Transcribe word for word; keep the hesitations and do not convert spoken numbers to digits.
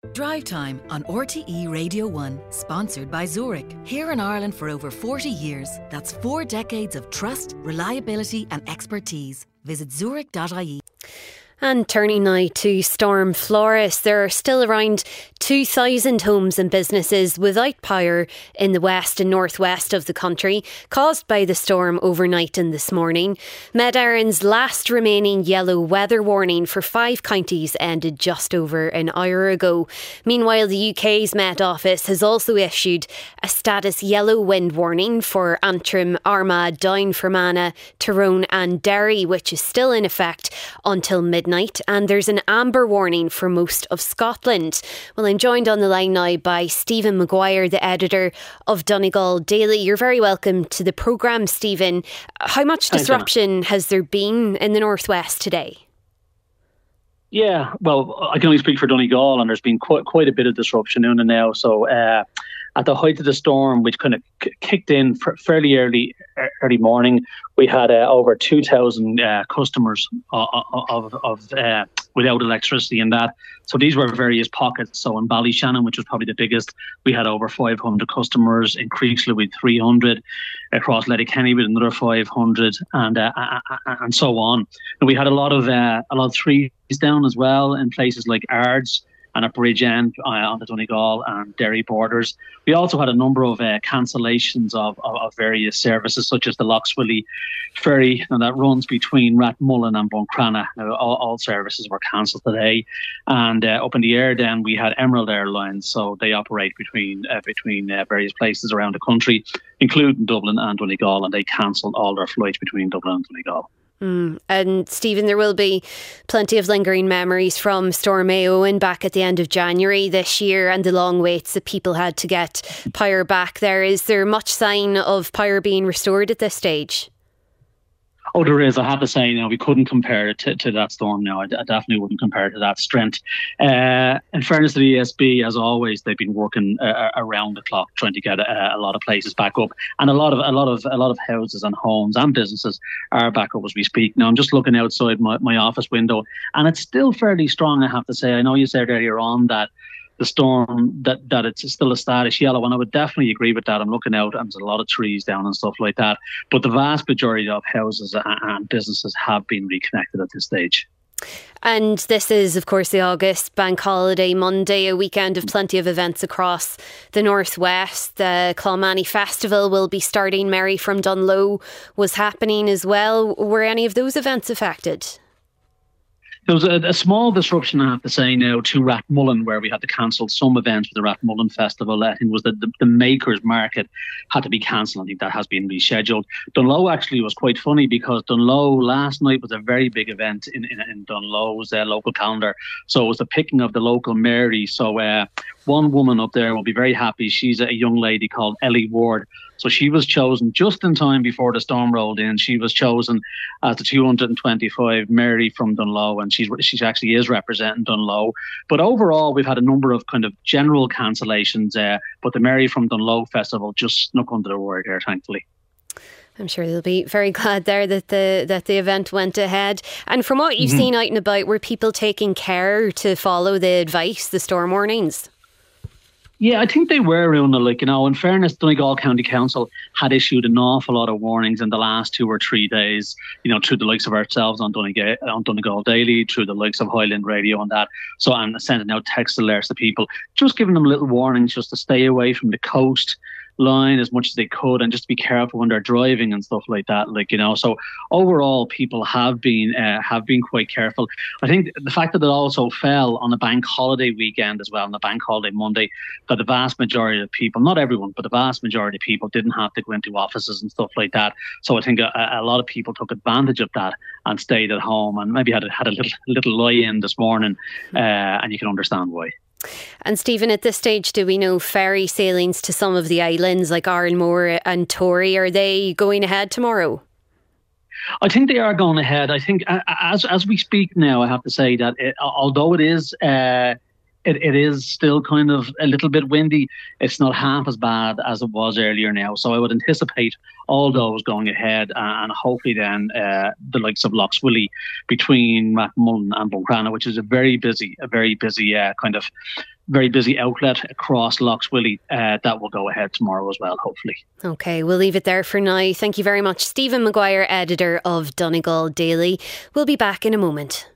Drive Time on R T E Radio one, sponsored by Zurich. Here in Ireland for over forty years. That's four decades of trust, reliability and expertise. Visit zurich dot I E. And turning now to Storm Florence, there are still around two thousand homes and businesses without power in the west and northwest of the country, caused by the storm overnight and this morning. Met Éireann's last remaining yellow weather warning for five counties ended just over an hour ago. Meanwhile, the U K's Met Office has also issued a status yellow wind warning for Antrim, Armagh, Down, Fermanagh, Tyrone and Derry, which is still in effect until midnight. Night, and there's an amber warning for most of Scotland. Well, I'm joined on the line now by Stephen Maguire, the editor of Donegal Daily. You're very welcome to the programme, Stephen. How much disruption has there been in the northwest today? Yeah, well, I can only speak for Donegal, and there's been quite quite a bit of disruption in and now. So uh, at the height of the storm, which kind of k- kicked in f- fairly early early morning, we had uh, over two thousand uh, customers of, of, of uh, without electricity in that. So these were various pockets. So in Ballyshannon, which was probably the biggest, we had over five hundred customers. In Creekslough, we had three hundred. Across Letterkenny, with another five hundred, and uh, and so on. And we had a lot of uh, a lot of trees down as well in places like Ards and at Bridge End uh, on the Donegal and Derry borders. We also had a number of uh, cancellations of, of, of various services, such as the Loxwilly ferry and that runs between Rathmullen and Buncrana. Now, all, all services were cancelled today. And uh, up in the air then we had Emerald Airlines, so they operate between uh, between uh, various places around the country, including Dublin and Donegal, and they cancelled all their flights between Dublin and Donegal. Mm. And Stephen, there will be plenty of lingering memories from Storm Éowyn back at the end of January this year, and the long waits that people had to get power back there. Is there much sign of power being restored at this stage? Oh, there is. I have to say, you know, we couldn't compare it to, to that storm now. I, I definitely wouldn't compare it to that strength. Uh, in fairness to the E S B, as always, they've been working uh, around the clock trying to get a, a lot of places back up, and a lot of a lot of a lot of houses and homes and businesses are back up as we speak. Now, I'm just looking outside my, my office window, and it's still fairly strong, I have to say. I know you said earlier on that the storm, that, that it's still a status yellow, and I would definitely agree with that. I'm looking out and there's a lot of trees down and stuff like that, but the vast majority of houses and businesses have been reconnected at this stage. And this is, of course, the August Bank Holiday Monday, a weekend of plenty of events across the northwest. The Clonmany Festival will be starting. Mary from Dunloe was happening as well. Were any of those events affected? There was a, a small disruption, I have to say now, to Rathmullen, where we had to cancel some events for the Rathmullen Festival. I think it was that the, the Makers Market had to be cancelled. I think that has been rescheduled. Dunloe actually was quite funny, because Dunloe last night was a very big event in, in, in Dunloe's uh, local calendar. So it was the picking of the local Mary. So uh, one woman up there will be very happy. She's a young lady called Ellie Ward. So she was chosen just in time before the storm rolled in. She was chosen as the two hundred twenty-five Mary from Dunloe, and she's she actually is representing Dunloe. But overall, we've had a number of kind of general cancellations, uh, but the Mary from Dunloe Festival just snuck under the word here, thankfully. I'm sure they'll be very glad there that the that the event went ahead. And from what you've mm-hmm. seen out and about, were people taking care to follow the advice, the storm warnings? Yeah, I think they were, Una. Like, you know, in fairness, Donegal County Council had issued an awful lot of warnings in the last two or three days, you know, through the likes of ourselves on Donegal, on Donegal Daily, through the likes of Highland Radio and that. So I'm sending out text alerts to people, just giving them little warnings just to stay away from the coast line as much as they could, and just to be careful when they're driving and stuff like that. Like, you know, so overall people have been uh, have been quite careful. I think the fact that it also fell on a bank holiday weekend as well, on the bank holiday Monday, that the vast majority of people, not everyone, but the vast majority of people didn't have to go into offices and stuff like that. So I think a, a lot of people took advantage of that and stayed at home, and maybe had a, had a little little lie-in this morning, uh, and you can understand why. And Stephen, at this stage, do we know ferry sailings to some of the islands like Arranmore and Tory, are they going ahead tomorrow? I think they are going ahead. I think as as we speak now, I have to say that it, although it is uh, it, it is still kind of a little bit windy. It's not half as bad as it was earlier now. So I would anticipate all those going ahead, uh, and hopefully then uh, the likes of Lough Swilly between Rathmullen and Buncrana, which is a very busy, a very busy uh, kind of very busy outlet across Lough Swilly, uh, that will go ahead tomorrow as well, hopefully. OK, we'll leave it there for now. Thank you very much, Stephen Maguire, editor of Donegal Daily. We'll be back in a moment.